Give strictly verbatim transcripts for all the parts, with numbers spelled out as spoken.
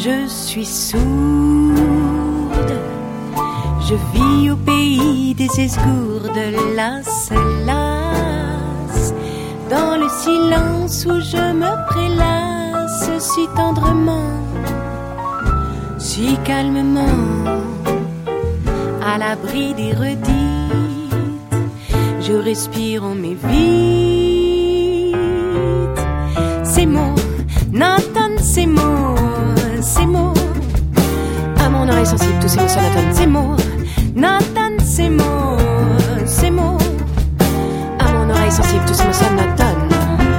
Je suis sourde, je vis au pays des esgourdes, las, las, dans le silence où je me prélasse si tendrement, si calmement, à l'abri des redites, je respire, on m'évite. Ces mots n'entendent ces mots, ces mots, à mon oreille sensible, tous ces mots sonatonnent. Ces mots n'entendent ces mots, ces mots, à mon oreille sensible, tous ces mots sonatonnent.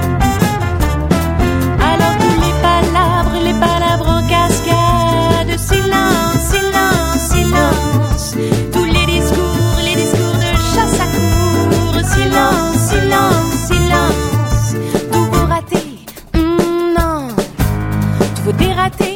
Alors tous les palabres, les palabres en cascade, silence, silence, silence. Tous les discours, les discours de chasse à cour, silence, silence, silence. Tout vous rater, mm, non, tout vous dérater.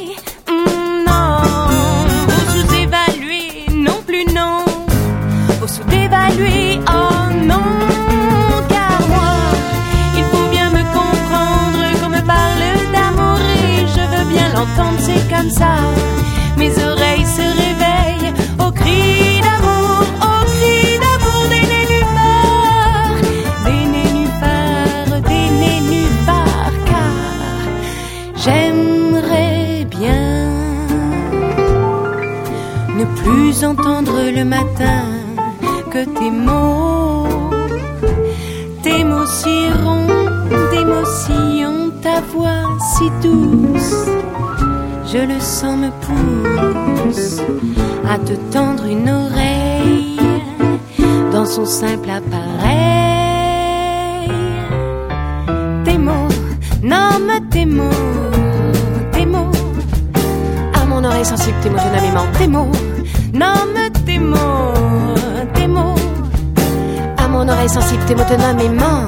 Sous-évaluer, oh non, car moi, il faut bien me comprendre qu'on me parle d'amour et je veux bien l'entendre, c'est comme ça. Mes oreilles se réveillent au cri d'amour, au cri d'amour des nénuphars, des nénuphars, des nénuphars, car j'aimerais bien ne plus entendre le matin que tes mots, tes mots si ronds, tes mots si ont ta voix si douce, je le sens me pousse à te tendre une oreille dans son simple appareil. Tes mots, nomme tes mots, tes mots, à mon oreille sensible, tes mots je n'aime tes mots, nomme tes mots, tes mots, à mon oreille sensible, tes mots te nomment et ment.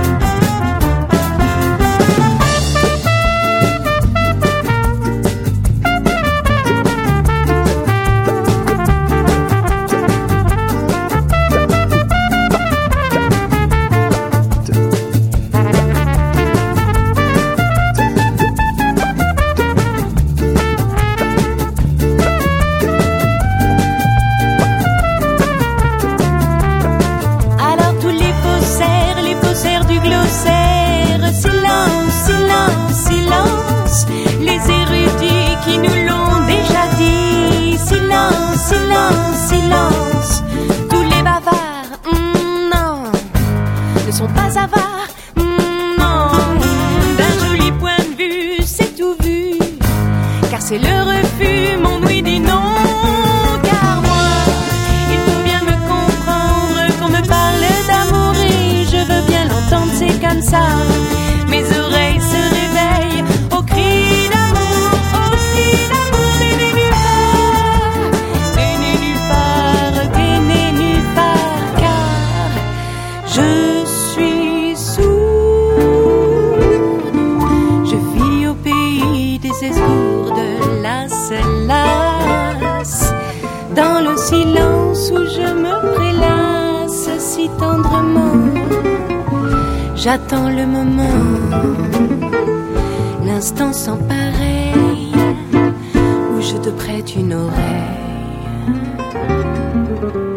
C'est le refus, mon oui dit non, car moi, il faut bien me comprendre qu'on me parle d'amour et je veux bien l'entendre, c'est comme ça. Mes oreilles se réveillent au cri d'amour, au cri d'amour des nénuphars, des nénuphars, des nénuphars, car je suis sourde, je vis au pays des esgourdes, las, las, dans le silence où je me prélasse si tendrement, j'attends le moment, l'instant sans pareil, où je te prête une oreille.